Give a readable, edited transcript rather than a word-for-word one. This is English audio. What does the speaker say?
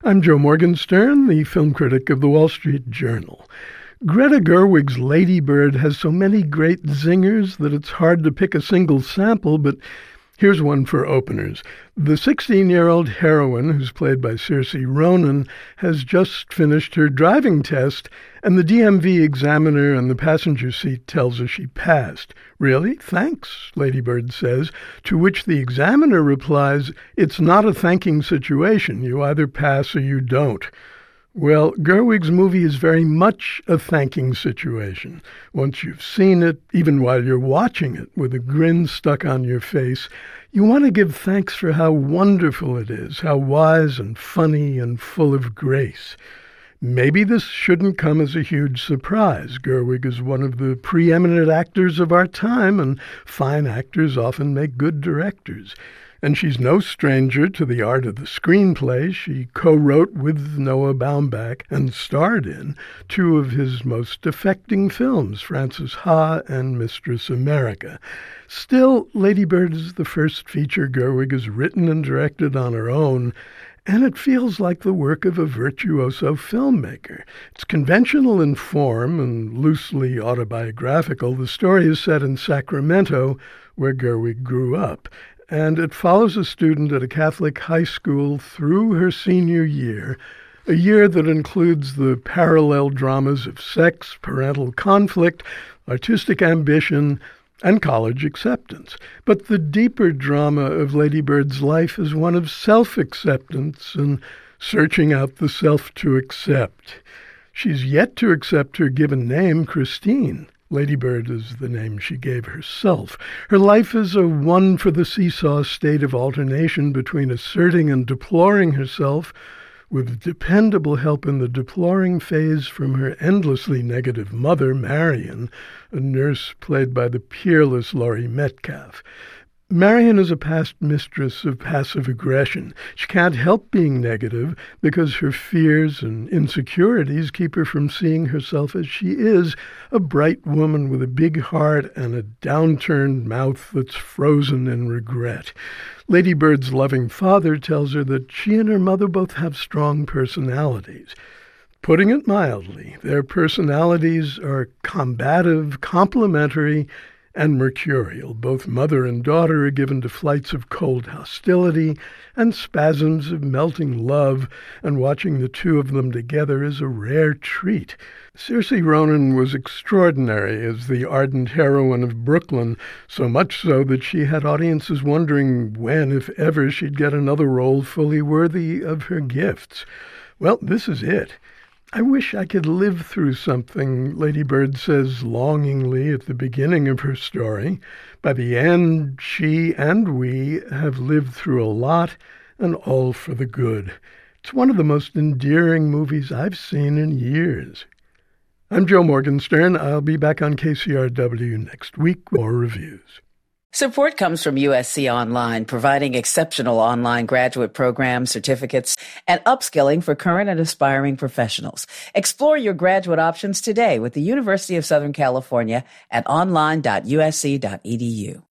I'm Joe Morgenstern, the film critic of the Wall Street Journal. Greta Gerwig's Lady Bird has so many great zingers that it's hard to pick a single sample, but here's one for openers. The 16-year-old heroine, who's played by Saoirse Ronan, has just finished her driving test, and the DMV examiner in the passenger seat tells her she passed. "Really? Thanks," Lady Bird says, to which the examiner replies, "It's not a thanking situation. You either pass or you don't." Well, Gerwig's movie is very much a thanking situation. Once you've seen it, even while you're watching it with a grin stuck on your face, you want to give thanks for how wonderful it is, how wise and funny and full of grace. Maybe this shouldn't come as a huge surprise. Gerwig is one of the preeminent actors of our time, and fine actors often make good directors. And she's no stranger to the art of the screenplay. She co-wrote with Noah Baumbach and starred in two of his most affecting films, Frances Ha and Mistress America. Still, Lady Bird is the first feature Gerwig has written and directed on her own, and it feels like the work of a virtuoso filmmaker. It's conventional in form and loosely autobiographical. The story is set in Sacramento, where Gerwig grew up, and it follows a student at a Catholic high school through her senior year, a year that includes the parallel dramas of sex, parental conflict, artistic ambition, and college acceptance. But the deeper drama of Lady Bird's life is one of self-acceptance and searching out the self to accept. She's yet to accept her given name, Christine. Lady Bird is the name she gave herself. Her life is a one for the seesaw state of alternation between asserting and deploring herself, with dependable help in the deploring phase from her endlessly negative mother, Marion, a nurse played by the peerless Laurie Metcalf. Marion is a past mistress of passive aggression. She can't help being negative because her fears and insecurities keep her from seeing herself as she is, a bright woman with a big heart and a downturned mouth that's frozen in regret. Lady Bird's loving father tells her that she and her mother both have strong personalities. Putting it mildly, their personalities are combative, complementary, and mercurial. Both mother and daughter are given to flights of cold hostility and spasms of melting love, and watching the two of them together is a rare treat. Saoirse Ronan was extraordinary as the ardent heroine of Brooklyn, so much so that she had audiences wondering when, if ever, she'd get another role fully worthy of her gifts. Well, this is it. "I wish I could live through something," Lady Bird says longingly at the beginning of her story. By the end, she and we have lived through a lot, and all for the good. It's one of the most endearing movies I've seen in years. I'm Joe Morgenstern. I'll be back on KCRW next week with more reviews. Support comes from USC Online, providing exceptional online graduate programs, certificates, and upskilling for current and aspiring professionals. Explore your graduate options today with the University of Southern California at online.usc.edu.